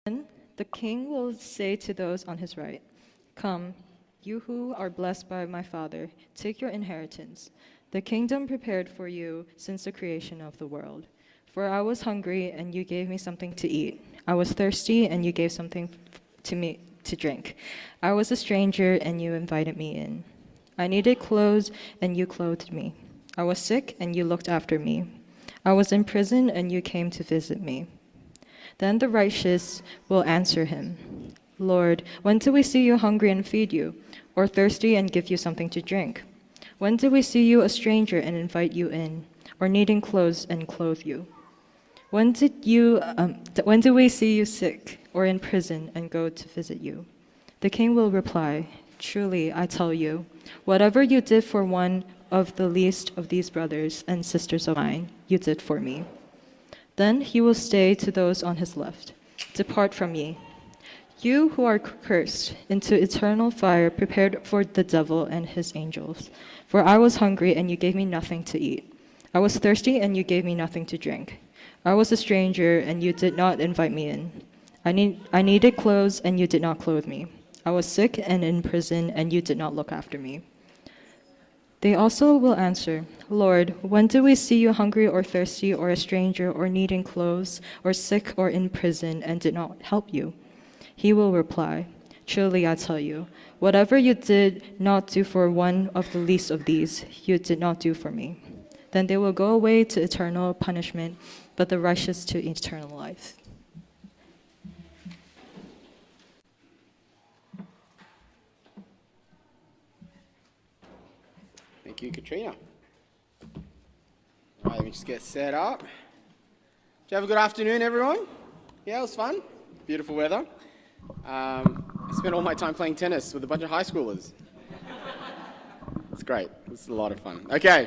Then the king will say to those on his right, "Come, you who are blessed by my Father, take your inheritance, the kingdom prepared for you since the creation of the world. For I was hungry, and you gave me something to eat. I was thirsty, and you gave something to me to drink. I was a stranger, and you invited me in. I needed clothes, and you clothed me. I was sick, and you looked after me. I was in prison, and you came to visit me." Then the righteous will answer him, "Lord, when did we see you hungry and feed you, or thirsty and give you something to drink? When did we see you a stranger and invite you in, or needing clothes and clothe you? When did we see you sick or in prison and go to visit you?" The king will reply, "Truly, I tell you, whatever you did for one of the least of these brothers and sisters of mine, you did for me." Then he will say to those on his left, "Depart from me, you who are cursed, into eternal fire prepared for the devil and his angels. For I was hungry, and you gave me nothing to eat. I was thirsty, and you gave me nothing to drink. I was a stranger, and you did not invite me in. I needed clothes, and you did not clothe me. I was sick and in prison, and you did not look after me." They also will answer, "Lord, when did we see you hungry or thirsty or a stranger or needing clothes or sick or in prison and did not help you?" He will reply, "Truly I tell you, whatever you did not do for one of the least of these, you did not do for me." Then they will go away to eternal punishment, but the righteous to eternal life. Thank you, Katrina. All right, let me just get set up. Did you have a good afternoon, everyone? Yeah, it was fun. Beautiful weather. I spent all my time playing tennis with a bunch of high schoolers. It's great. It's a lot of fun. Okay.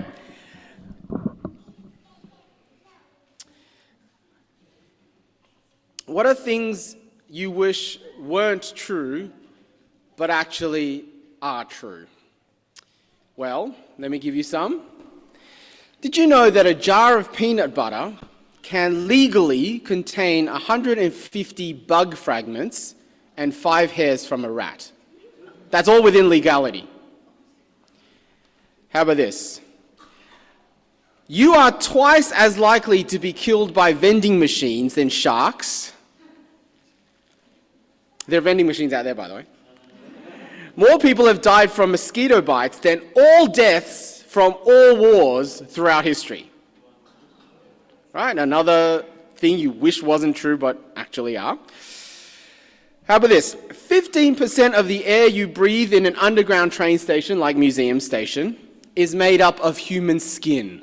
What are things you wish weren't true, but actually are true? Well, let me give you some. Did you know that a jar of peanut butter can legally contain 150 bug fragments and 5 hairs from a rat? That's all within legality. How about this? You are twice as likely to be killed by vending machines than sharks. There are vending machines out there, by the way. More people have died from mosquito bites than all deaths from all wars throughout history. Right? Another thing you wish wasn't true but actually are. How about this? 15% of the air you breathe in an underground train station, like Museum Station, is made up of human skin.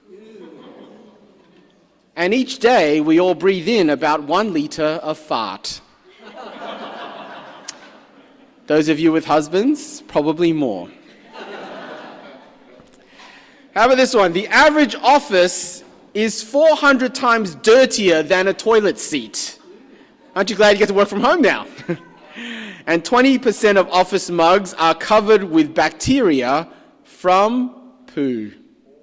And each day we all breathe in about 1 liter of fart. Those of you with husbands, probably more. How about this one? The average office is 400 times dirtier than a toilet seat. Aren't you glad you get to work from home now? And 20% of office mugs are covered with bacteria from poo.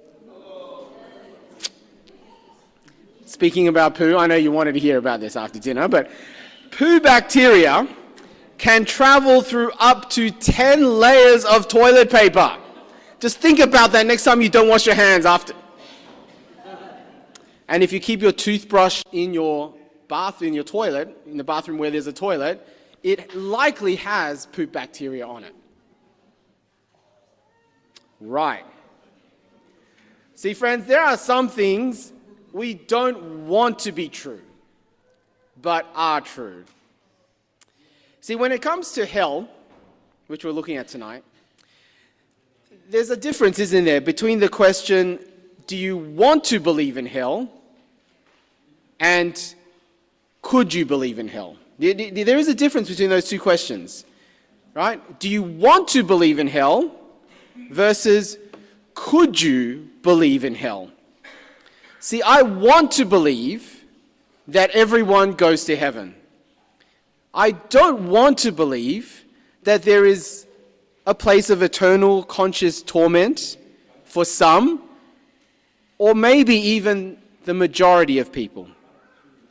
Speaking about poo, I know you wanted to hear about this after dinner, but poo bacteria can travel through up to 10 layers of toilet paper. Just think about that next time you don't wash your hands after. And if you keep your toothbrush in your toilet, in the bathroom where there's a toilet, it likely has poop bacteria on it. Right. See, friends, there are some things we don't want to be true, but are true. See, when it comes to hell, which we're looking at tonight, there's a difference, isn't there, between the question, do you want to believe in hell, and could you believe in hell? There is a difference between those two questions, right? Do you want to believe in hell versus could you believe in hell? See, I want to believe that everyone goes to heaven. I don't want to believe that there is a place of eternal conscious torment for some, or maybe even the majority of people.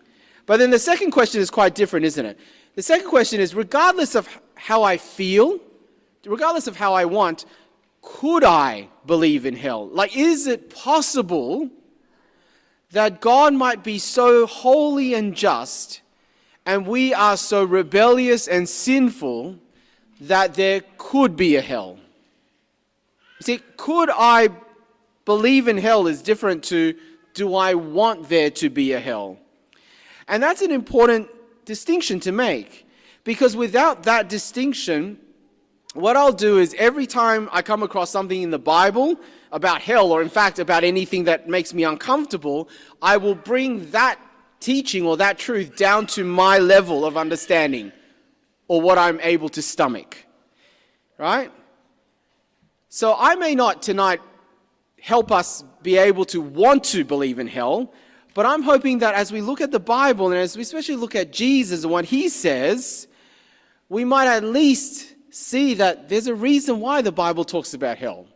But then the second question is quite different, isn't it? The second question is, regardless of how I feel, regardless of how I want, could I believe in hell? Like, is it possible that God might be so holy and just, and we are so rebellious and sinful, that there could be a hell? You see, could I believe in hell is different to, do I want there to be a hell? And that's an important distinction to make, because without that distinction, what I'll do is every time I come across something in the Bible about hell, or in fact about anything that makes me uncomfortable, I will bring that teaching or that truth down to my level of understanding, or what I'm able to stomach. Right? So I may not tonight help us be able to want to believe in hell, but I'm hoping that as we look at the Bible, and as we especially look at Jesus and what he says, we might at least see that there's a reason why the Bible talks about hell.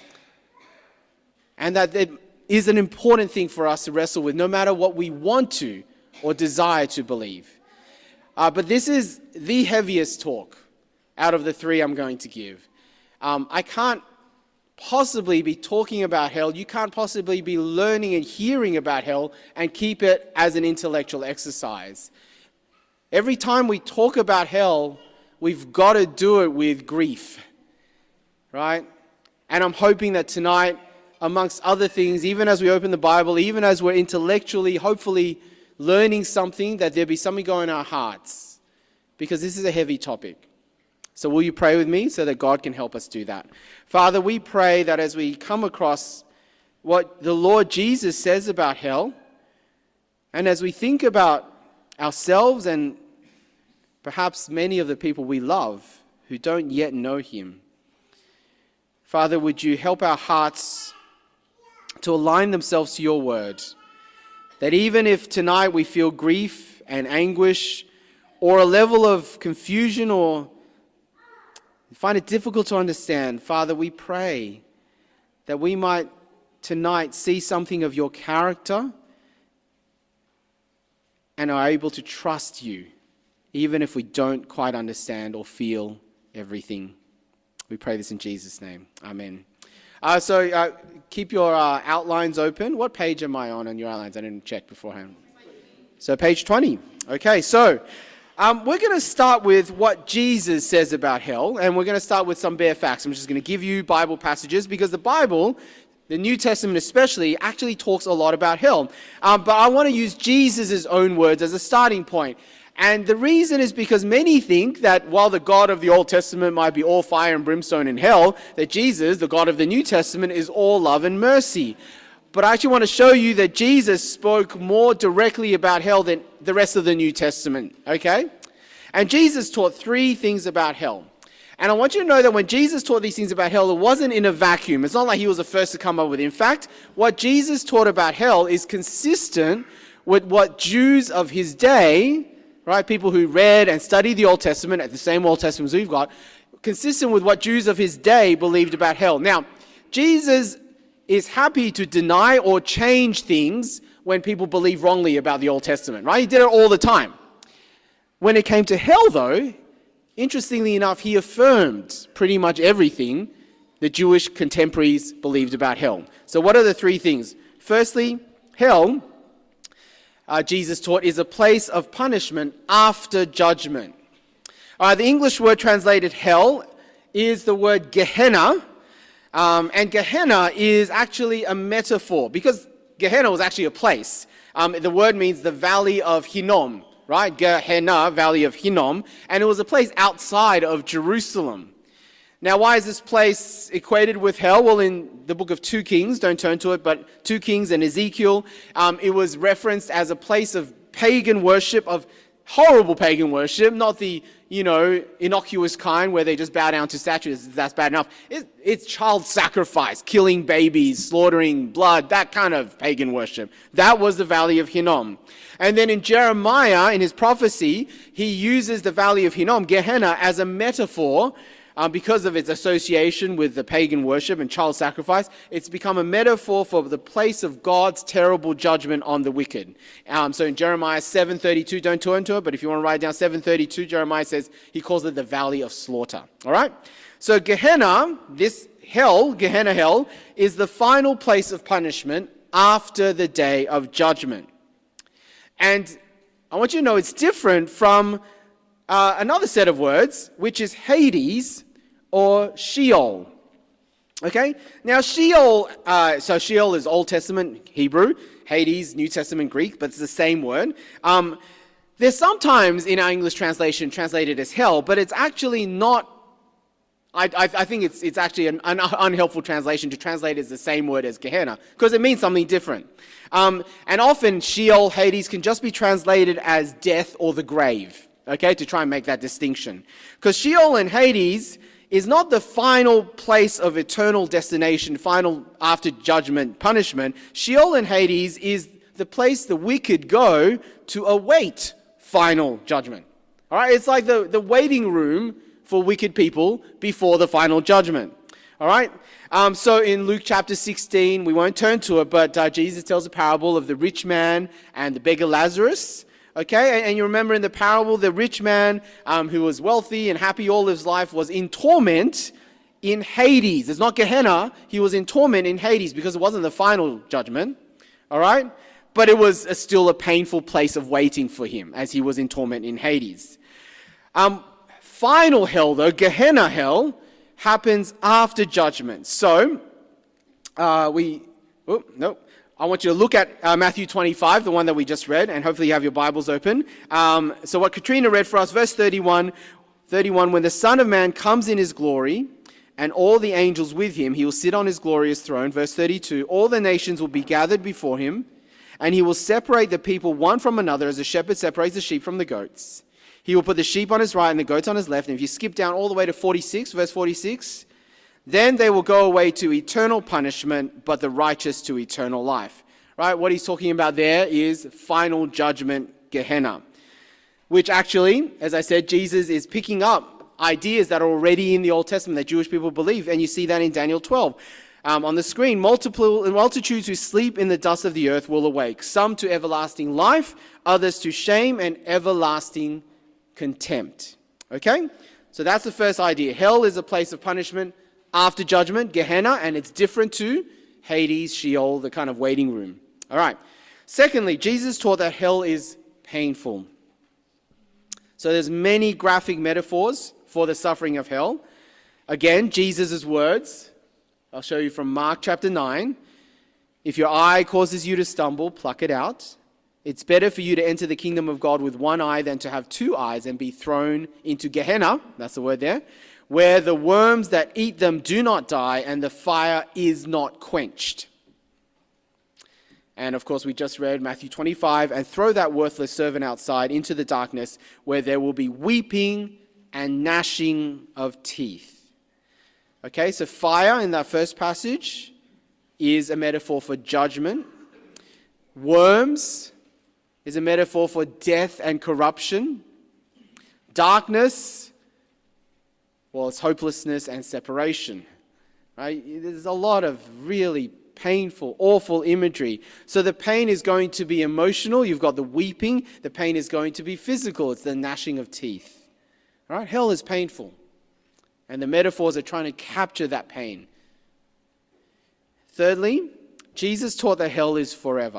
And that it is an important thing for us to wrestle with, no matter what we want to or desire to believe. But this is the heaviest talk out of the three I'm going to give. I can't possibly be talking about hell. You can't possibly be learning and hearing about hell and keep it as an intellectual exercise. Every time we talk about hell, we've got to do it with grief, right? And I'm hoping that tonight, amongst other things, even as we open the Bible, even as we're intellectually, hopefully learning something, that there'll be something going in our hearts, because this is a heavy topic. So will you pray with me so that God can help us do that? Father, we pray that as we come across what the Lord Jesus says about hell, and as we think about ourselves and perhaps many of the people we love who don't yet know him, Father, would you help our hearts to align themselves to your word, that even if tonight we feel grief and anguish, or a level of confusion, or find it difficult to understand, Father, we pray that we might tonight see something of your character and are able to trust you, even if we don't quite understand or feel everything. We pray this in Jesus' name. Amen. So keep your outlines open. What page am I on your outlines? I didn't check beforehand. So page 20. Okay, so we're going to start with what Jesus says about hell, and we're going to start with some bare facts. I'm just going to give you Bible passages, because the Bible, the New Testament especially, actually talks a lot about hell. But I want to use Jesus' own words as a starting point. And the reason is because many think that while the God of the Old Testament might be all fire and brimstone in hell, that Jesus, the God of the New Testament, is all love and mercy. But I actually want to show you that Jesus spoke more directly about hell than the rest of the New Testament, okay? And Jesus taught three things about hell. And I want you to know that when Jesus taught these things about hell, it wasn't in a vacuum. It's not like he was the first to come up with it. In fact, what Jesus taught about hell is consistent with what Jews of his day, right, people who read and studied the Old Testament, the same Old Testament as we've got, consistent with what Jews of his day believed about hell. Now, Jesus is happy to deny or change things when people believe wrongly about the Old Testament, right? He did it all the time. When it came to hell, though, interestingly enough, he affirmed pretty much everything the Jewish contemporaries believed about hell. So what are the three things? Firstly, hell, Jesus taught, is a place of punishment after judgment. The English word translated hell is the word Gehenna, and Gehenna is actually a metaphor, because Gehenna was actually a place. The word means the valley of Hinnom, right? Gehenna, valley of Hinnom, and it was a place outside of Jerusalem. Now, why is this place equated with hell? Well, in the book of 2 Kings, don't turn to it, but 2 Kings and Ezekiel, it was referenced as a place of pagan worship, of horrible pagan worship, not the, innocuous kind where they just bow down to statues. That's bad enough. It's child sacrifice, killing babies, slaughtering blood, that kind of pagan worship. That was the valley of Hinnom. And then in Jeremiah, in his prophecy, he uses the valley of Hinnom, Gehenna, as a metaphor because of its association with the pagan worship and child sacrifice, it's become a metaphor for the place of God's terrible judgment on the wicked. So in Jeremiah 7:32, don't turn to it, but if you want to write down 7:32, Jeremiah says he calls it the valley of slaughter. All right? So Gehenna, Gehenna hell, is the final place of punishment after the day of judgment. And I want you to know it's different from another set of words, which is Hades or Sheol. Okay? Now Sheol, so Sheol is Old Testament Hebrew, Hades, New Testament Greek, but it's the same word. There's sometimes in our English translation translated as hell, but it's actually not. I think it's actually an unhelpful translation to translate as the same word as Gehenna, because it means something different. And often Sheol, Hades, can just be translated as death or the grave, okay, to try and make that distinction. Because Sheol and Hades is not the final place of eternal destination, final after judgment punishment. Sheol and Hades is the place the wicked go to await final judgment. All right, it's like the waiting room for wicked people before the final judgment. All right? So in Luke chapter 16, we won't turn to it, but Jesus tells a parable of the rich man and the beggar Lazarus. Okay? And you remember in the parable, the rich man who was wealthy and happy all his life was in torment in Hades. It's not Gehenna. He was in torment in Hades because it wasn't the final judgment. All right? But it was still a painful place of waiting for him as he was in torment in Hades. Final hell, though, Gehenna hell, happens after judgment. So, I want you to look at Matthew 25, the one that we just read, and hopefully you have your Bibles open. So what Katrina read for us, verse 31, when the Son of Man comes in his glory, and all the angels with him, he will sit on his glorious throne. Verse 32, all the nations will be gathered before him, and he will separate the people one from another as a shepherd separates the sheep from the goats. He will put the sheep on his right and the goats on his left. And if you skip down all the way to 46, verse 46, then they will go away to eternal punishment, but the righteous to eternal life. Right? What he's talking about there is final judgment, Gehenna, which actually, as I said, Jesus is picking up ideas that are already in the Old Testament that Jewish people believe. And you see that in Daniel 12. On the screen, multitudes who sleep in the dust of the earth will awake, some to everlasting life, others to shame and everlasting contempt. Okay? So that's the first idea. Hell is a place of punishment after judgment, Gehenna, and it's different to Hades, Sheol, the kind of waiting room. All right. Secondly, Jesus taught that hell is painful. So there's many graphic metaphors for the suffering of hell. Again, Jesus' words. I'll show you from Mark chapter 9. If your eye causes you to stumble, pluck it out. It's better for you to enter the kingdom of God with one eye than to have two eyes and be thrown into Gehenna, that's the word there, where the worms that eat them do not die and the fire is not quenched. And of course, we just read Matthew 25, and throw that worthless servant outside into the darkness where there will be weeping and gnashing of teeth. Okay, so fire in that first passage is a metaphor for judgment. Worms is a metaphor for death and corruption. Darkness, well, it's hopelessness and separation. Right? There's a lot of really painful, awful imagery. So the pain is going to be emotional. You've got the weeping. The pain is going to be physical. It's the gnashing of teeth. All right? Hell is painful. And the metaphors are trying to capture that pain. Thirdly, Jesus taught that hell is forever.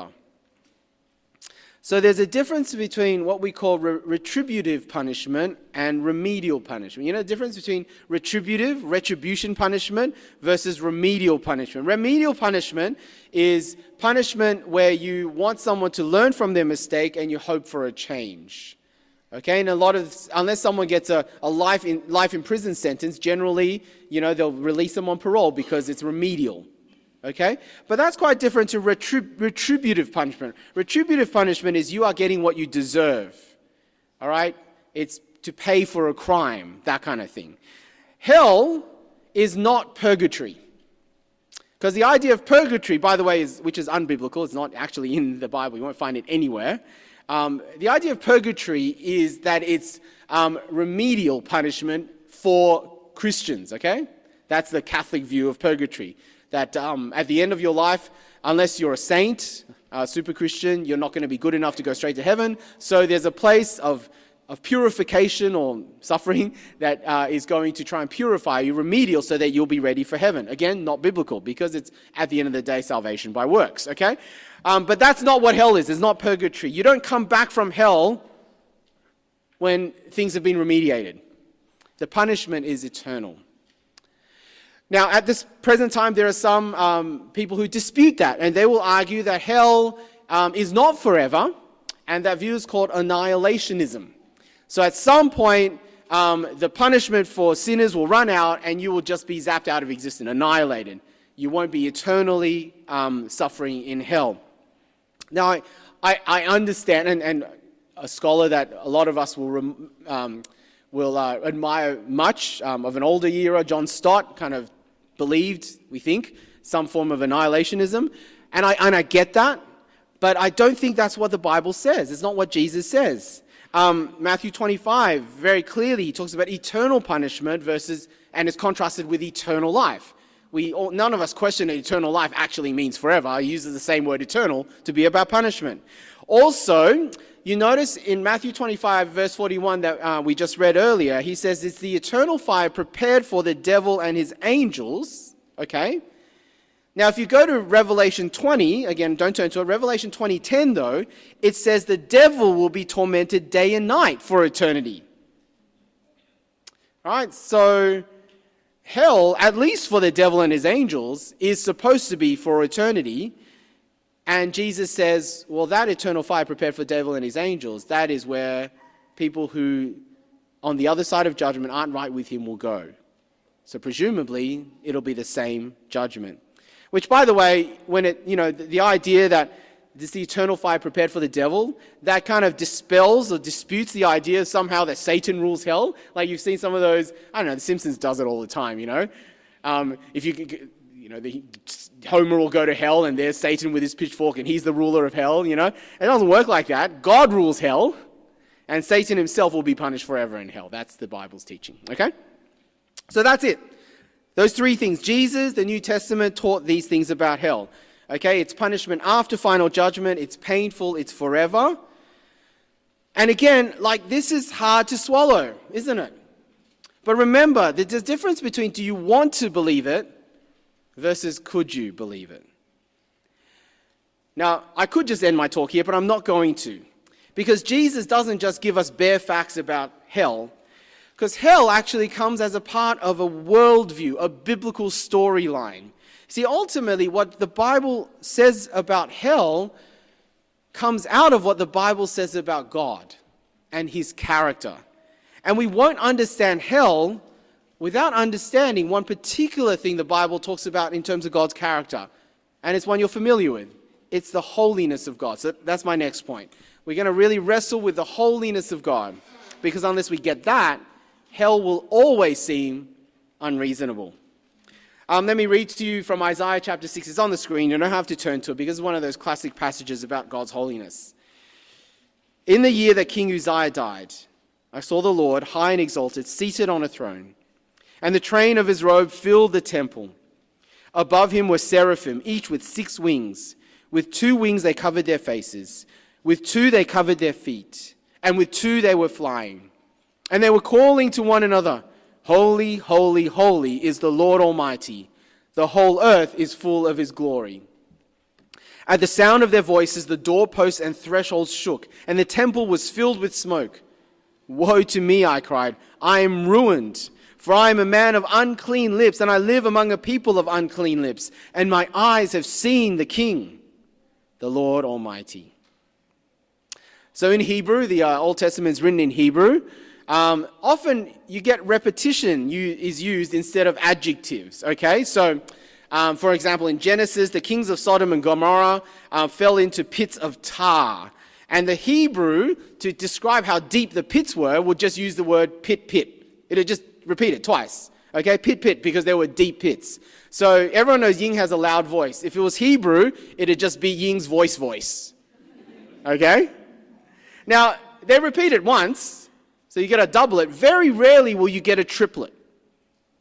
So there's a difference between what we call retributive punishment and remedial punishment. You know the difference between retribution punishment versus remedial punishment. Remedial punishment is punishment where you want someone to learn from their mistake and you hope for a change. Okay, and unless someone gets a life in prison sentence, generally, they'll release them on parole because it's remedial. Okay? But that's quite different to retributive punishment. Retributive punishment is you are getting what you deserve. All right? It's to pay for a crime, that kind of thing. Hell is not purgatory. Because the idea of purgatory, by the way, which is unbiblical, it's not actually in the Bible, you won't find it anywhere. The idea of purgatory is that it's remedial punishment for Christians, okay? That's the Catholic view of purgatory. That at the end of your life, unless you're a saint, a super Christian, you're not going to be good enough to go straight to heaven. So there's a place of purification or suffering that is going to try and purify you, remedial, so that you'll be ready for heaven. Again, not biblical, because it's at the end of the day salvation by works, okay? But that's not what hell is. It's not purgatory. You don't come back from hell when things have been remediated. The punishment is eternal. Now, at this present time, there are some people who dispute that, and they will argue that hell is not forever, and that view is called annihilationism. So at some point, the punishment for sinners will run out, and you will just be zapped out of existence, annihilated. You won't be eternally suffering in hell. Now, I understand, and a scholar that a lot of us will admire much, of an older era, John Stott, kind of believed, we think, some form of annihilationism. And I get that, but I don't think that's what the Bible says. It's not what Jesus says. Matthew 25, very clearly, he talks about eternal punishment and it's contrasted with eternal life. None of us question that eternal life actually means forever. He uses the same word eternal to be about punishment. Also, you notice in Matthew 25, verse 41 that we just read earlier, he says it's the eternal fire prepared for the devil and his angels, okay? Now, if you go to Revelation 20, again, don't turn to it, Revelation 20:10 though, it says the devil will be tormented day and night for eternity. All right, so hell, at least for the devil and his angels, is supposed to be for eternity. And Jesus says, well, that eternal fire prepared for the devil and his angels, that is where people who on the other side of judgment aren't right with him will go. So presumably, it'll be the same judgment. Which, by the way, when the idea that this is the eternal fire prepared for the devil, that kind of dispels or disputes the idea somehow that Satan rules hell. Like you've seen some of those, I don't know, The Simpsons does it all the time, Homer will go to hell and there's Satan with his pitchfork and he's the ruler of hell, It doesn't work like that. God rules hell and Satan himself will be punished forever in hell. That's the Bible's teaching, okay? So that's it. Those three things. Jesus, the New Testament, taught these things about hell. Okay, it's punishment after final judgment. It's painful. It's forever. And again, this is hard to swallow, isn't it? But remember, there's a difference between do you want to believe it versus could you believe it? Now, I could just end my talk here, but I'm not going to. Because Jesus doesn't just give us bare facts about hell. Because hell actually comes as a part of a worldview, a biblical storyline. See, ultimately, what the Bible says about hell comes out of what the Bible says about God and his character. And we won't understand hell without understanding one particular thing the Bible talks about in terms of God's character. And it's one you're familiar with. It's the holiness of God. So that's my next point. We're going to really wrestle with the holiness of God. Because unless we get that, hell will always seem unreasonable. Let me read to you from Isaiah chapter 6. It's on the screen. You don't have to turn to it because it's one of those classic passages about God's holiness. In the year that King Uzziah died, I saw the Lord, high and exalted, seated on a throne, and the train of his robe filled the temple. Above him were seraphim, each with 6 wings. With 2 wings they covered their faces. With 2 they covered their feet. And with 2 they were flying. And they were calling to one another, Holy, holy, holy is the Lord Almighty. The whole earth is full of his glory. At the sound of their voices, the doorposts and thresholds shook, and the temple was filled with smoke. Woe to me, I cried. I am ruined, for I am a man of unclean lips, and I live among a people of unclean lips, and my eyes have seen the King, the Lord Almighty. So in Hebrew, the Old Testament is written in Hebrew. Often you get repetition is used instead of adjectives, okay? So, for example, in Genesis, the kings of Sodom and Gomorrah fell into pits of tar. And the Hebrew, to describe how deep the pits were, would just use the word pit, pit. It'll just repeat it twice, okay? Pit, pit, because they were deep pits. So everyone knows Ying has a loud voice. If it was Hebrew, it'd just be Ying's voice, okay? Now, they repeat it once, so you get to double it. Very rarely will you get a triplet.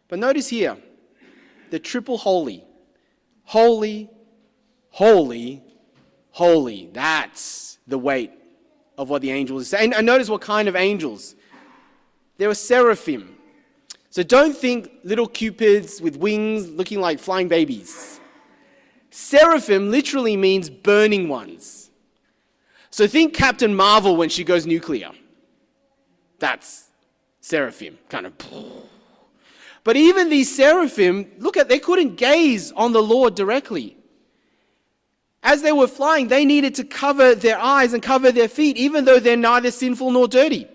But notice here, the triple holy. Holy, holy, holy. That's the weight of what the angels say. And notice what kind of angels. They were seraphim. So don't think little cupids with wings looking like flying babies. Seraphim literally means burning ones. So think Captain Marvel when she goes nuclear. That's seraphim, kind of. But even these seraphim, they couldn't gaze on the Lord directly. As they were flying, they needed to cover their eyes and cover their feet, even though they're neither sinful nor dirty.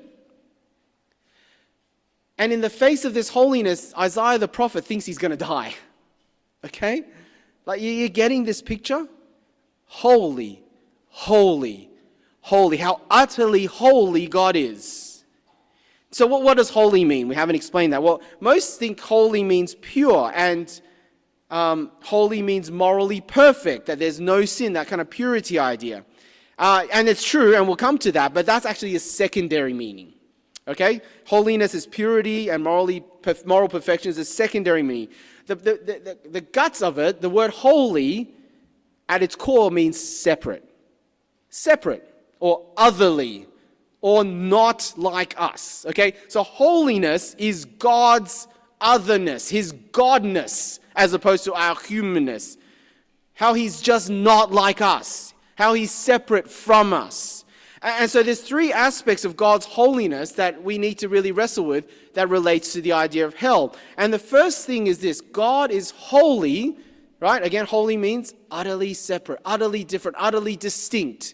And in the face of this holiness, Isaiah the prophet thinks he's going to die. Okay? Like, you're getting this picture? Holy, holy, holy. How utterly holy God is. So what does holy mean? We haven't explained that. Well, most think holy means pure, and holy means morally perfect, that there's no sin, that kind of purity idea. And it's true, and we'll come to that, but that's actually a secondary meaning. Okay? Holiness is purity, and moral perfection is a secondary meaning. The guts of it, the word holy, at its core means separate. Separate, or otherly, or not like us. Okay? So holiness is God's otherness, His godness, as opposed to our humanness. How He's just not like us. How He's separate from us. And so there's three aspects of God's holiness that we need to really wrestle with that relates to the idea of hell. And the first thing is this: God is holy, right? Again, holy means utterly separate, utterly different, utterly distinct.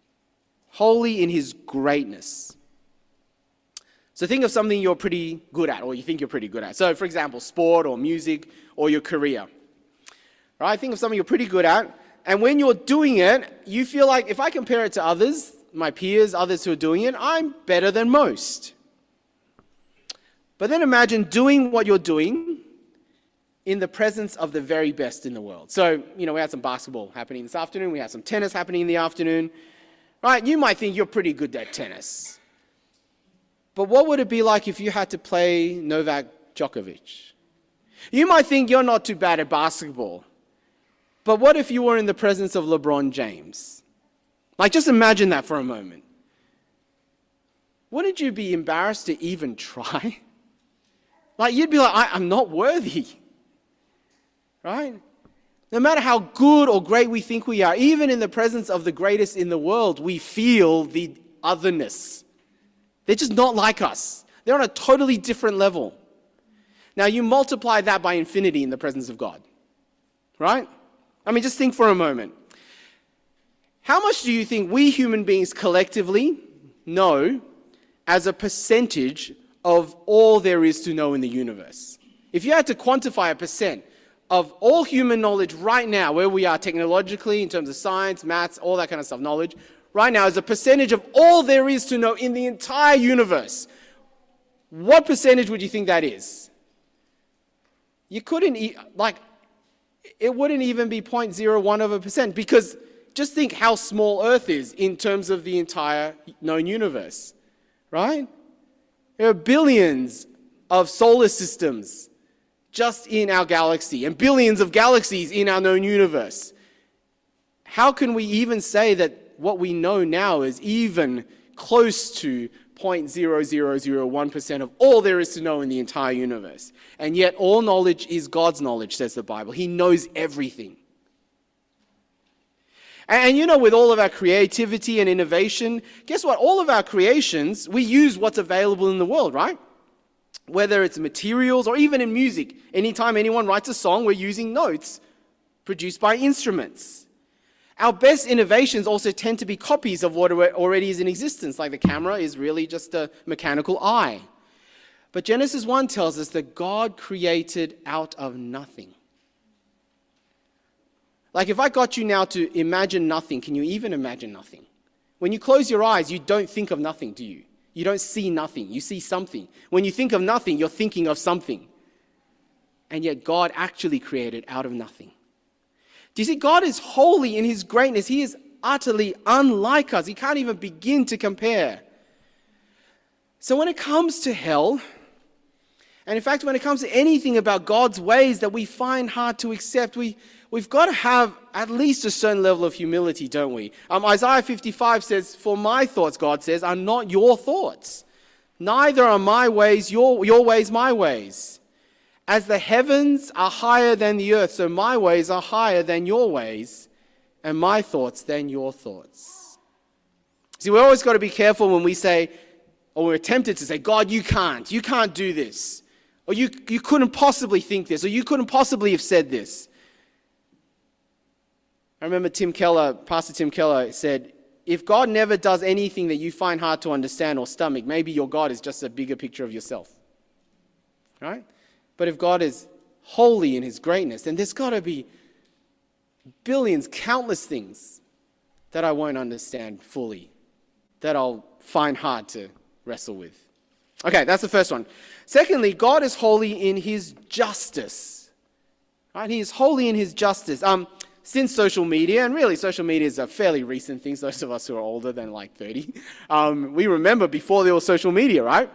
Holy in His greatness. So think of something you're pretty good at, or you think you're pretty good at. So for example, sport or music or your career. Right? Think of something you're pretty good at, and when you're doing it, you feel like, if I compare it to others, my peers, others who are doing it, I'm better than most. But then imagine doing what you're doing in the presence of the very best in the world. So, we had some basketball happening this afternoon. We had some tennis happening in the afternoon. Right? You might think you're pretty good at tennis. But what would it be like if you had to play Novak Djokovic? You might think you're not too bad at basketball. But what if you were in the presence of LeBron James? Like, just imagine that for a moment. Wouldn't you be embarrassed to even try? Like, you'd be like, I'm not worthy. Right? No matter how good or great we think we are, even in the presence of the greatest in the world, we feel the otherness. They're just not like us. They're on a totally different level. Now, you multiply that by infinity in the presence of God. Right? I mean, just think for a moment. How much do you think we human beings collectively know as a percentage of all there is to know in the universe? If you had to quantify a percent of all human knowledge right now, where we are technologically, in terms of science, maths, all that kind of stuff, knowledge, right now, as a percentage of all there is to know in the entire universe, what percentage would you think that is? You couldn't, it wouldn't even be 0.01%, because just think how small Earth is in terms of the entire known universe, right? There are billions of solar systems just in our galaxy, and billions of galaxies in our known universe. How can we even say that what we know now is even close to 0.0001% of all there is to know in the entire universe? And yet all knowledge is God's knowledge, says the Bible. He knows everything. And with all of our creativity and innovation, guess what? All of our creations, we use what's available in the world, right? Whether it's materials or even in music. Anytime anyone writes a song, we're using notes produced by instruments. Our best innovations also tend to be copies of what already is in existence, like the camera is really just a mechanical eye. But Genesis 1 tells us that God created out of nothing. Like, if I got you now to imagine nothing, can you even imagine nothing? When you close your eyes, you don't think of nothing, do you? You don't see nothing, you see something. When you think of nothing, you're thinking of something. And yet God actually created out of nothing. Do you see, God is holy in His greatness. He is utterly unlike us. He can't even begin to compare. So when it comes to hell, And in fact, when it comes to anything about God's ways that we find hard to accept, we've got to have at least a certain level of humility, don't we? Isaiah 55 says, "For my thoughts," God says, "are not your thoughts. Neither are my ways your ways my ways. As the heavens are higher than the earth, so my ways are higher than your ways, and my thoughts than your thoughts." See, we've always got to be careful when we say, or we're tempted to say, "God, you can't do this. Or you couldn't possibly think this, or you couldn't possibly have said this." I remember Pastor Tim Keller said, "If God never does anything that you find hard to understand or stomach, maybe your God is just a bigger picture of yourself." Right? But if God is holy in his greatness, then there's got to be billions, countless things that I won't understand fully, that I'll find hard to wrestle with. Okay, that's the first one. Secondly, God is holy in his justice. Right? He is holy in his justice. Since social media, and really social media is a fairly recent thing, those of us who are older than like 30, we remember before there was social media, right?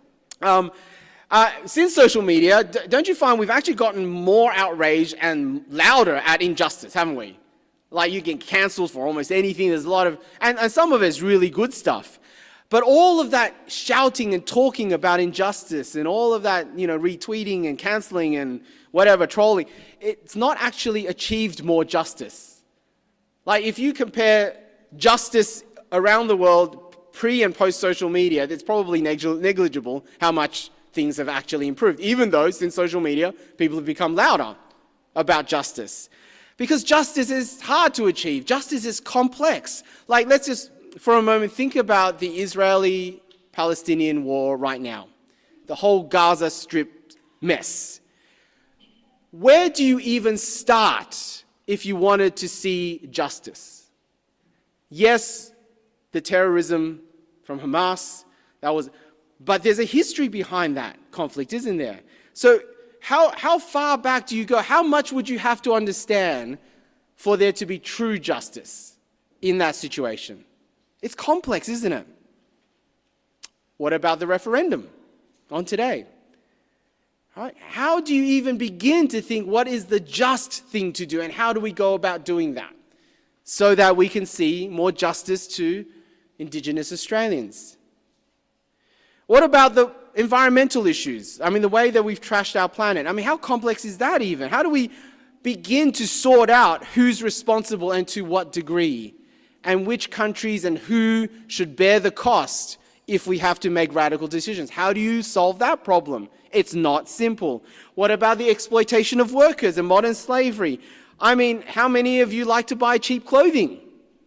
Since social media, don't you find we've actually gotten more outraged and louder at injustice, haven't we? Like you get cancelled for almost anything. There's a lot of, and some of it is really good stuff. But all of that shouting and talking about injustice and all of that, retweeting and cancelling and whatever, trolling, it's not actually achieved more justice. Like if you compare justice around the world pre and post social media, it's probably negligible how much things have actually improved, even though since social media, people have become louder about justice. Because justice is hard to achieve. Justice is complex. Like let's just for a moment, think about the Israeli-Palestinian war right now. The whole Gaza Strip mess. Where do you even start if you wanted to see justice? Yes, the terrorism from Hamas, but there's a history behind that conflict, isn't there? So how far back do you go? How much would you have to understand for there to be true justice in that situation? It's complex, isn't it? What about the referendum on today? Right? How do you even begin to think what is the just thing to do and how do we go about doing that so that we can see more justice to Indigenous Australians? What about the environmental issues? The way that we've trashed our planet. How complex is that even? How do we begin to sort out who's responsible and to what degree? And which countries and who should bear the cost if we have to make radical decisions? How do you solve that problem? It's not simple. What about the exploitation of workers and modern slavery? How many of you like to buy cheap clothing?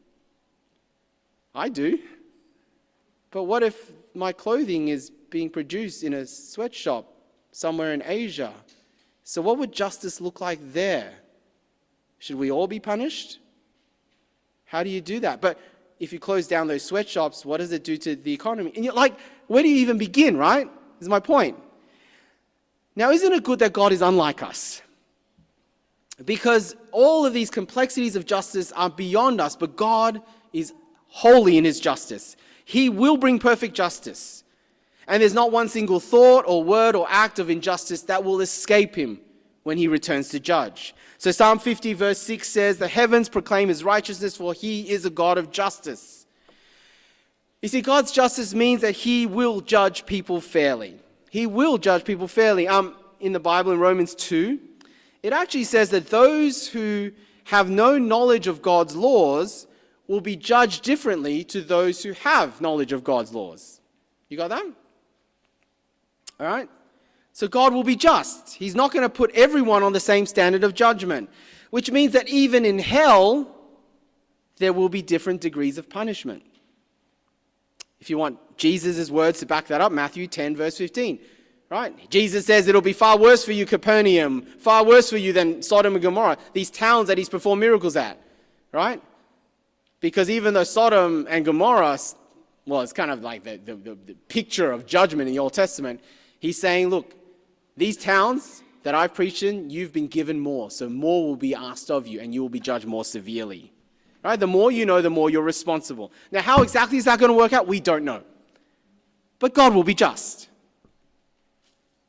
I do. But what if my clothing is being produced in a sweatshop somewhere in Asia? So what would justice look like there? Should we all be punished? How do you do that? But if you close down those sweatshops, what does it do to the economy? And you're like, where do you even begin, right? This is my point. Now, isn't it good that God is unlike us? Because all of these complexities of justice are beyond us, but God is holy in his justice. He will bring perfect justice. And there's not one single thought or word or act of injustice that will escape him when he returns to judge. So Psalm 50 verse 6 says, "The heavens proclaim his righteousness, for he is a God of justice." You see, God's justice means that he will judge people fairly. He will judge people fairly. In the Bible, in Romans 2, it actually says that those who have no knowledge of God's laws will be judged differently to those who have knowledge of God's laws. You got that? All right? So God will be just. He's not going to put everyone on the same standard of judgment, which means that even in hell, there will be different degrees of punishment. If you want Jesus' words to back that up, Matthew 10, verse 15. Right? Jesus says it'll be far worse for you, Capernaum, far worse for you than Sodom and Gomorrah, these towns that he's performed miracles at. Right? Because even though Sodom and Gomorrah, well, it's kind of like the picture of judgment in the Old Testament, he's saying, look, these towns that I've preached in, you've been given more. So more will be asked of you and you will be judged more severely. Right? The more you know, the more you're responsible. Now, how exactly is that going to work out? We don't know. But God will be just.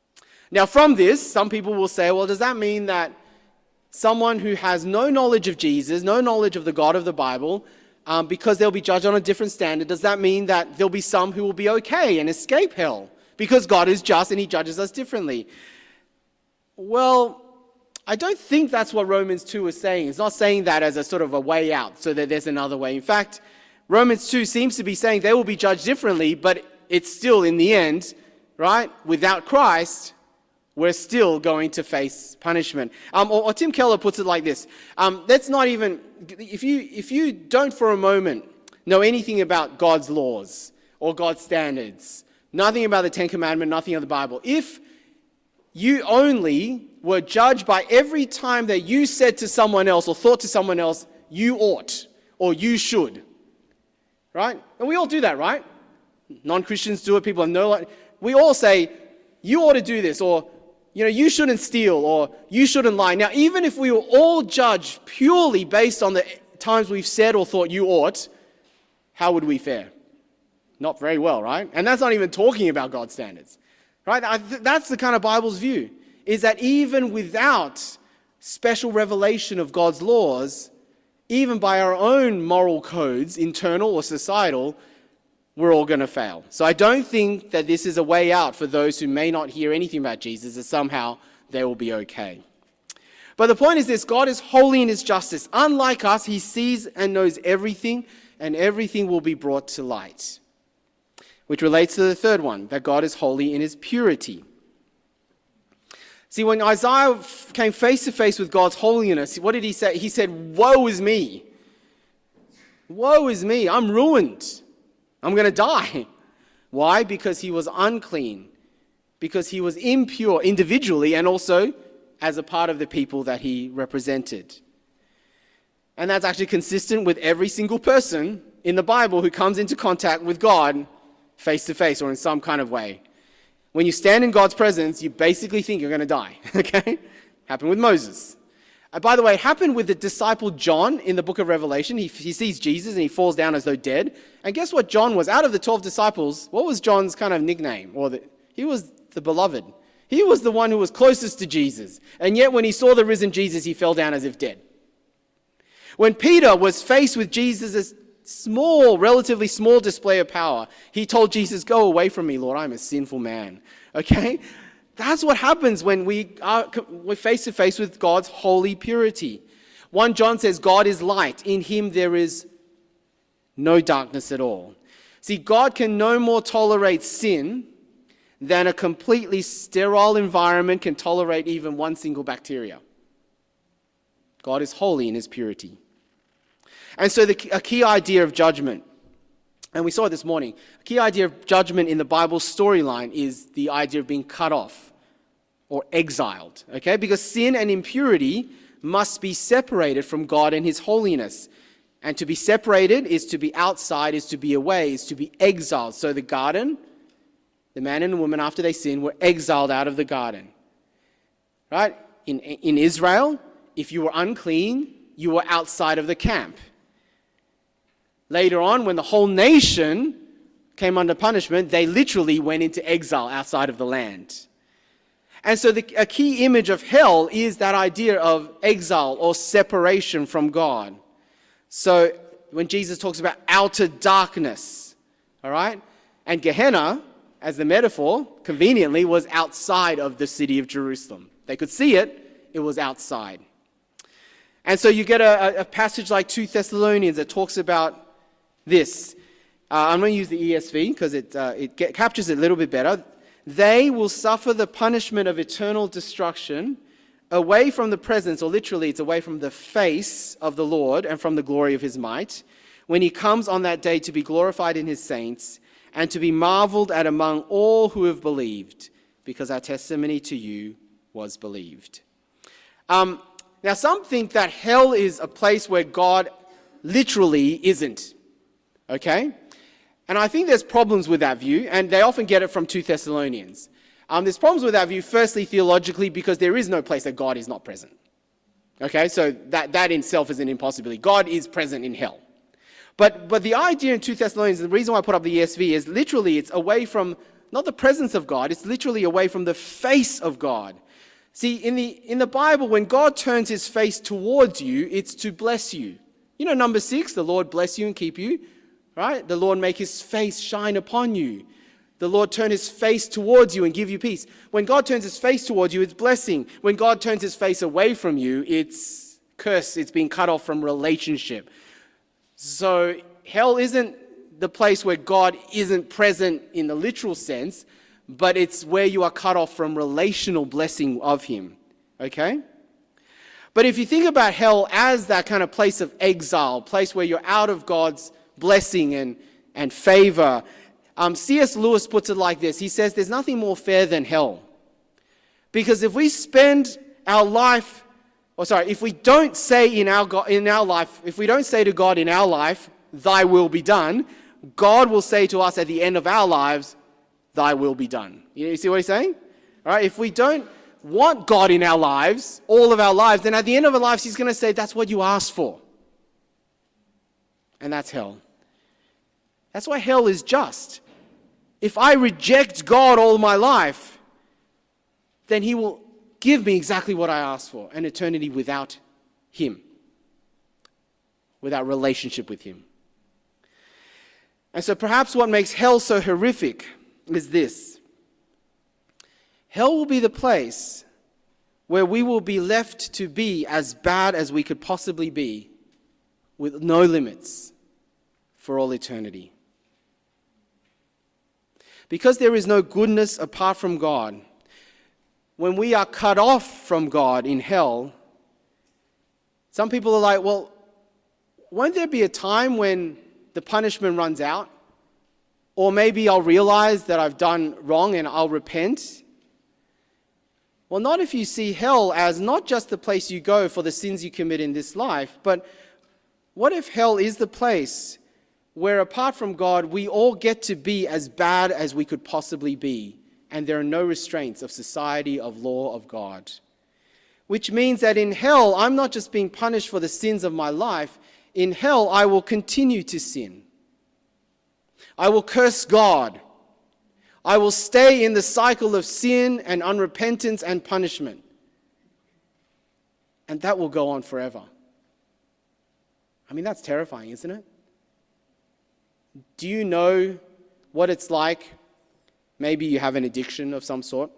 Now, from this, some people will say, well, does that mean that someone who has no knowledge of Jesus, no knowledge of the God of the Bible, because they'll be judged on a different standard, does that mean that there'll be some who will be okay and escape hell because God is just and he judges us differently? Well, I don't think that's what Romans 2 is saying. It's not saying that as a sort of a way out, so that there's another way. In fact, Romans 2 seems to be saying they will be judged differently, but it's still, in the end, right, without Christ, we're still going to face punishment. Or Tim Keller puts it like this. That's not even, if you don't for a moment know anything about God's laws or God's standards, nothing about the Ten Commandments, nothing of the Bible, if you only were judged by every time that you said to someone else or thought to someone else, you ought or you should, right? And we all do that, right? Non-Christians do it, people have no, we all say, you ought to do this, or you shouldn't steal, or you shouldn't lie. Now, even if we were all judged purely based on the times we've said or thought you ought, how would we fare? Not very well, right? And that's not even talking about God's standards, right? That's the kind of Bible's view, is that even without special revelation of God's laws, even by our own moral codes, internal or societal, we're all going to fail. So I don't think that this is a way out for those who may not hear anything about Jesus, that somehow they will be okay. But the point is this: God is holy in his justice. Unlike us, he sees and knows everything, and everything will be brought to light. Which relates to the third one, that God is holy in his purity. See, when Isaiah came face to face with God's holiness, what did he say? He said, woe is me. Woe is me. I'm ruined. I'm going to die. Why? Because he was unclean. Because he was impure individually and also as a part of the people that he represented. And that's actually consistent with every single person in the Bible who comes into contact with God face to face or in some kind of way. When you stand in God's presence, you basically think you're going to die. Okay? Happened with Moses. By the way, it happened with the disciple John in the book of Revelation. He sees Jesus and he falls down as though dead. And guess what John was? Out of the 12 disciples, what was John's kind of nickname? He was the beloved. He was the one who was closest to Jesus. And yet when he saw the risen Jesus, he fell down as if dead. When Peter was faced with Jesus' relatively small display of power, he told Jesus, go away from me, Lord, I'm a sinful man. Okay? That's what happens when we're face to face with God's holy purity. 1 John says, God is light. In him there is no darkness at all. See, God can no more tolerate sin than a completely sterile environment can tolerate even one single bacteria. God is holy in his purity. And so a key idea of judgment, and we saw it this morning, a key idea of judgment in the Bible storyline is the idea of being cut off or exiled, okay? Because sin and impurity must be separated from God and his holiness. And to be separated is to be outside, is to be away, is to be exiled. So the garden, the man and the woman after they sinned were exiled out of the garden, right? In Israel, if you were unclean, you were outside of the camp. Later on, when the whole nation came under punishment, they literally went into exile outside of the land. And so a key image of hell is that idea of exile or separation from God. So when Jesus talks about outer darkness, all right? And Gehenna, as the metaphor, conveniently, was outside of the city of Jerusalem. They could see it, it was outside. And so you get a passage like 2 Thessalonians that talks about this. I'm going to use the ESV because it captures it a little bit better. They will suffer the punishment of eternal destruction away from the presence, or literally it's away from the face of the Lord and from the glory of his might, when he comes on that day to be glorified in his saints and to be marveled at among all who have believed, because our testimony to you was believed. Now, some think that hell is a place where God literally isn't. Okay? And I think there's problems with that view, and they often get it from 2 Thessalonians. There's problems with that view, firstly, theologically, because there is no place that God is not present. Okay? So that in itself is an impossibility. God is present in hell. But the idea in 2 Thessalonians, the reason why I put up the ESV is literally it's away from not the presence of God. It's literally away from the face of God. See, in the Bible, when God turns his face towards you, it's to bless you. You know, number 6, the Lord bless you and keep you, right? The Lord make his face shine upon you. The Lord turn his face towards you and give you peace. When God turns his face towards you, it's blessing. When God turns his face away from you, it's curse. It's being cut off from relationship. So hell isn't the place where God isn't present in the literal sense, but it's where you are cut off from relational blessing of him. Okay? But if you think about hell as that kind of place of exile, place where you're out of God's blessing and favor, C.S. Lewis puts it like this. He says there's nothing more fair than hell. Because if we spend our life, if we don't say in our life, if we don't say to God in our life, thy will be done, God will say to us at the end of our lives, thy will be done. You see what he's saying? All right, if we don't want God in our lives, all of our lives, then at the end of our lives, he's going to say, that's what you asked for. And that's hell. That's why hell is just. If I reject God all my life, then he will give me exactly what I asked for, an eternity without him, without relationship with him. And so perhaps what makes hell so horrific is this. Hell will be the place where we will be left to be as bad as we could possibly be, with no limits, for all eternity. Because there is no goodness apart from God, when we are cut off from God in hell, some people are like, well, won't there be a time when the punishment runs out? Or maybe I'll realize that I've done wrong and I'll repent? Well, not if you see hell as not just the place you go for the sins you commit in this life, but what if hell is the place where apart from God, we all get to be as bad as we could possibly be, and there are no restraints of society, of law, of God? Which means that in hell, I'm not just being punished for the sins of my life. In hell, I will continue to sin. I will curse God. I will stay in the cycle of sin and unrepentance and punishment. And that will go on forever. I mean, that's terrifying, isn't it? Do you know what it's like? Maybe you have an addiction of some sort.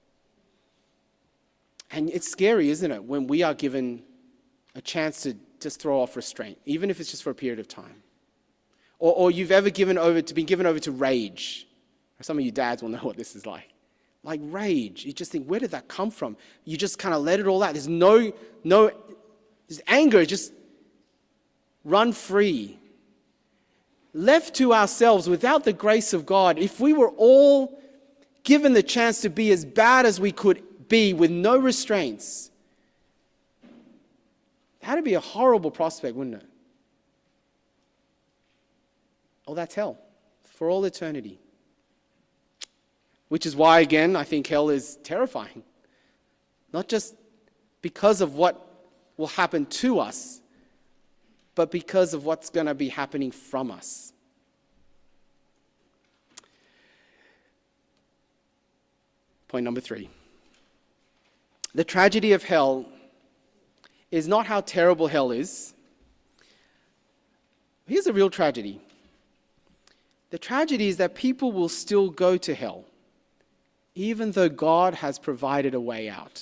And it's scary, isn't it, when we are given a chance to just throw off restraint, even if it's just for a period of time. Or you've ever been given over to rage. Some of you dads will know what this is like. Like rage. You just think, where did that come from? You just kind of let it all out. There's there's anger, just run free. Left to ourselves without the grace of God, if we were all given the chance to be as bad as we could be with no restraints, that'd be a horrible prospect, wouldn't it? Oh, that's hell for all eternity. Which is why, again, I think hell is terrifying. Not just because of what will happen to us, but because of what's going to be happening from us. Point number 3. The tragedy of hell is not how terrible hell is. Here's a real tragedy. The tragedy is that people will still go to hell, even though God has provided a way out.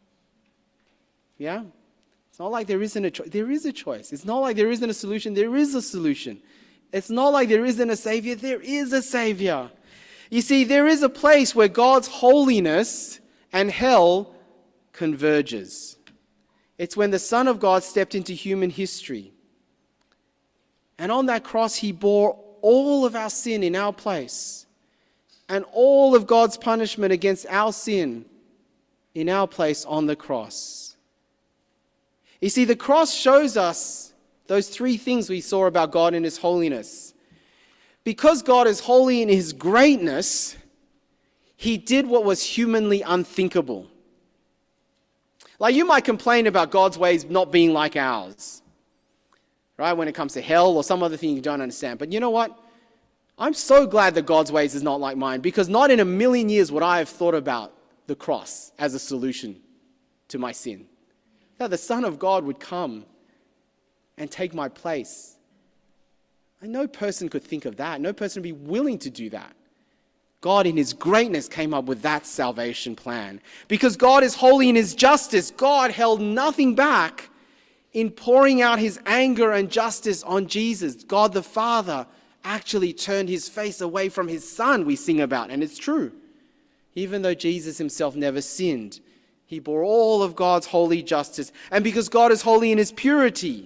Yeah? It's not like there isn't a choice. There is a choice. It's not like there isn't a solution. There is a solution. It's not like there isn't a Savior. There is a Savior. You see, there is a place where God's holiness and hell converges. It's when the Son of God stepped into human history. And on that cross, he bore all of our sin in our place. And all of God's punishment against our sin in our place on the cross. You see, the cross shows us those 3 things we saw about God in his holiness. Because God is holy in his greatness, he did what was humanly unthinkable. Like, you might complain about God's ways not being like ours, right? When it comes to hell or some other thing you don't understand. But you know what? I'm so glad that God's ways is not like mine, because not in a million years would I have thought about the cross as a solution to my sin. That the Son of God would come and take my place. And no person could think of that. No person would be willing to do that. God in his greatness came up with that salvation plan. Because God is holy in his justice, God held nothing back in pouring out his anger and justice on Jesus. God the Father actually turned his face away from his Son, we sing about, and it's true. Even though Jesus himself never sinned, he bore all of God's holy justice. And because God is holy in his purity,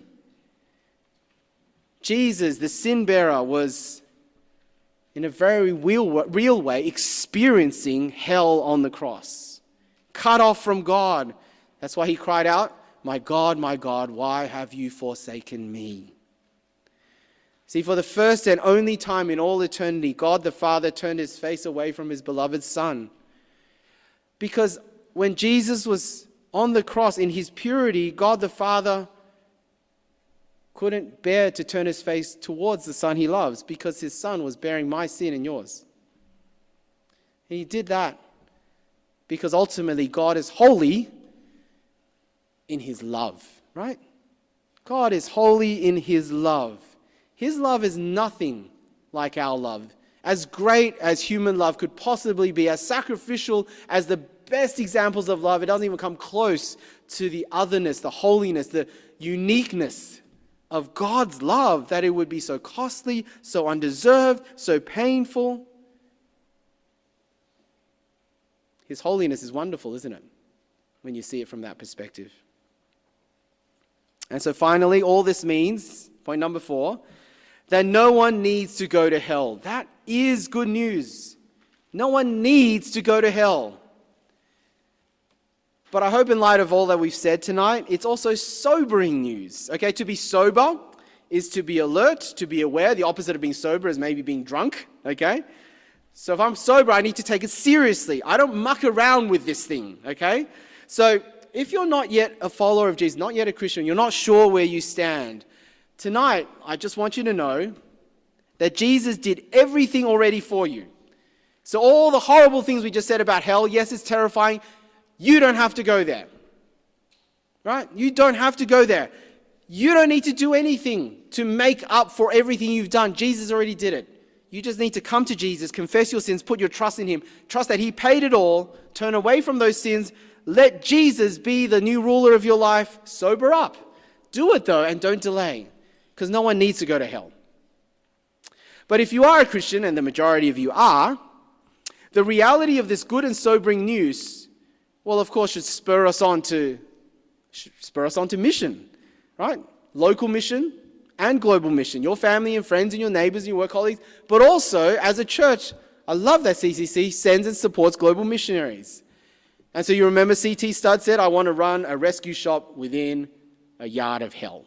Jesus, the sin bearer, was in a very real way experiencing hell on the cross, cut off from God. That's why he cried out, my God, why have you forsaken me?" See, for the first and only time in all eternity, God the Father turned his face away from his beloved Son. Because when Jesus was on the cross in his purity, God the Father couldn't bear to turn his face towards the Son he loves, because his Son was bearing my sin and yours. And he did that because ultimately God is holy in his love, right? God is holy in his love. His love is nothing like our love. As great as human love could possibly be, as sacrificial as the best examples of love, it doesn't even come close to the otherness, the holiness, the uniqueness of God's love, that it would be so costly, so undeserved, so painful. His holiness is wonderful, isn't it? When you see it from that perspective. And so finally, all this means, point number 4, that no one needs to go to hell. That is good news. No one needs to go to hell. But I hope in light of all that we've said tonight, it's also sobering news. Okay, to be sober is to be alert, to be aware. The opposite of being sober is maybe being drunk. Okay? So if I'm sober, I need to take it seriously. I don't muck around with this thing. Okay? So if you're not yet a follower of Jesus, not yet a Christian, you're not sure where you stand, tonight, I just want you to know that Jesus did everything already for you. So all the horrible things we just said about hell, yes, it's terrifying. You don't have to go there. Right? You don't have to go there. You don't need to do anything to make up for everything you've done. Jesus already did it. You just need to come to Jesus, confess your sins, put your trust in him, trust that he paid it all, turn away from those sins, let Jesus be the new ruler of your life, sober up. Do it though, and don't delay, because no one needs to go to hell. But if you are a Christian, and the majority of you are, the reality of this good and sobering news, well, of course, should spur us on to mission, right? Local mission and global mission. Your family and friends and your neighbors and your work colleagues, but also as a church. I love that CCC sends and supports global missionaries. And so you remember C.T. Studd said, I want to run a rescue shop within a yard of hell.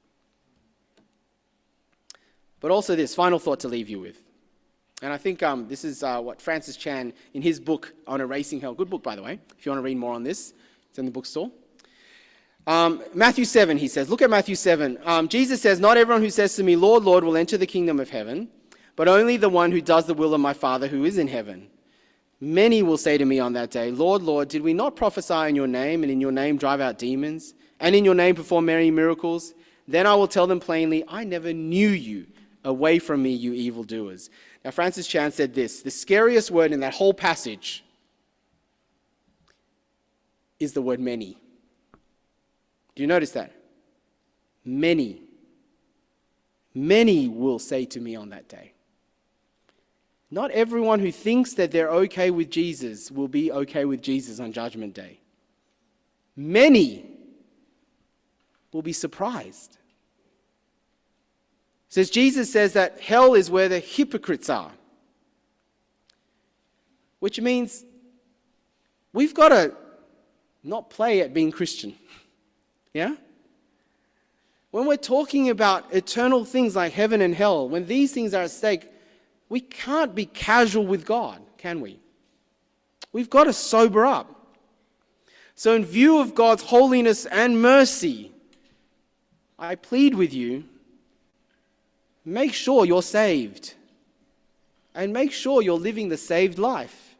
But also this final thought to leave you with. And I think this is what Francis Chan, in his book on Erasing Hell, good book by the way, if you want to read more on this, it's in the bookstore. Matthew 7, he says, look at Matthew 7. Jesus says, not everyone who says to me, Lord, Lord, will enter the kingdom of heaven, but only the one who does the will of my Father who is in heaven. Many will say to me on that day, Lord, Lord, did we not prophesy in your name, and in your name drive out demons, and in your name perform many miracles? Then I will tell them plainly, I never knew you. Away from me, you evildoers. Now, Francis Chan said this, the scariest word in that whole passage is the word many. Do you notice that? Many. Many will say to me on that day. Not everyone who thinks that they're okay with Jesus will be okay with Jesus on Judgment Day. Many will be surprised. Says Jesus says that hell is where the hypocrites are. Which means we've got to not play at being Christian. Yeah? When we're talking about eternal things like heaven and hell, when these things are at stake, we can't be casual with God, can we? We've got to sober up. So in view of God's holiness and mercy, I plead with you, make sure you're saved. and make sure you're living the saved life.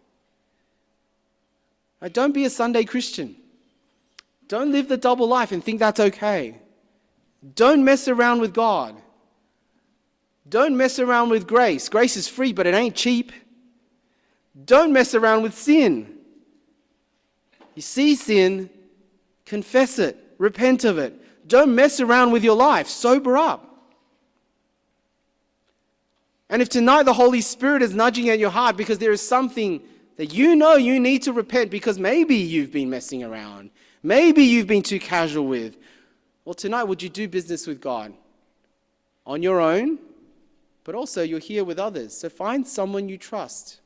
Don't be a Sunday Christian. Don't live the double life and think that's okay. Don't mess around with God. Don't mess around with grace. Grace is free, but it ain't cheap. Don't mess around with sin. You see sin, confess it, repent of it. Don't mess around with your life. Sober up. And if tonight the Holy Spirit is nudging at your heart because there is something that you know you need to repent because maybe you've been messing around, maybe you've been too casual with, well, tonight would you do business with God on your own, but also you're here with others. So find someone you trust.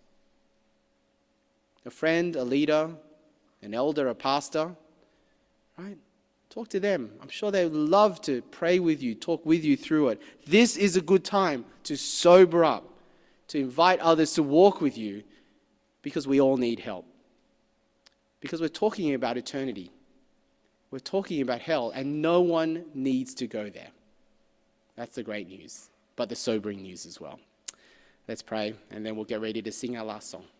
A friend, a leader, an elder, a pastor, right? Talk to them. I'm sure they would love to pray with you, talk with you through it. This is a good time to sober up, to invite others to walk with you, because we all need help. Because we're talking about eternity. We're talking about hell, and no one needs to go there. That's the great news, but the sobering news as well. Let's pray, and then we'll get ready to sing our last song.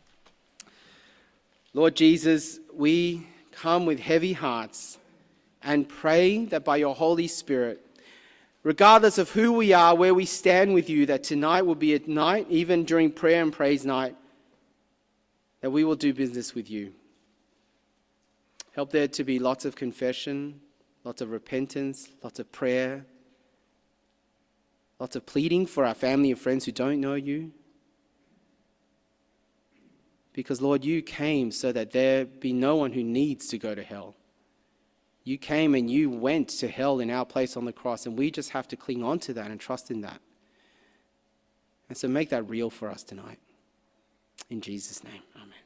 Lord Jesus, we come with heavy hearts and pray that by your Holy Spirit, regardless of who we are, where we stand with you, that tonight will be a night, even during prayer and praise night, that we will do business with you. Help there to be lots of confession, lots of repentance, lots of prayer, lots of pleading for our family and friends who don't know you. Because, Lord, you came so that there be no one who needs to go to hell. You came and you went to hell in our place on the cross, and we just have to cling on to that and trust in that. And so make that real for us tonight. In Jesus' name, amen.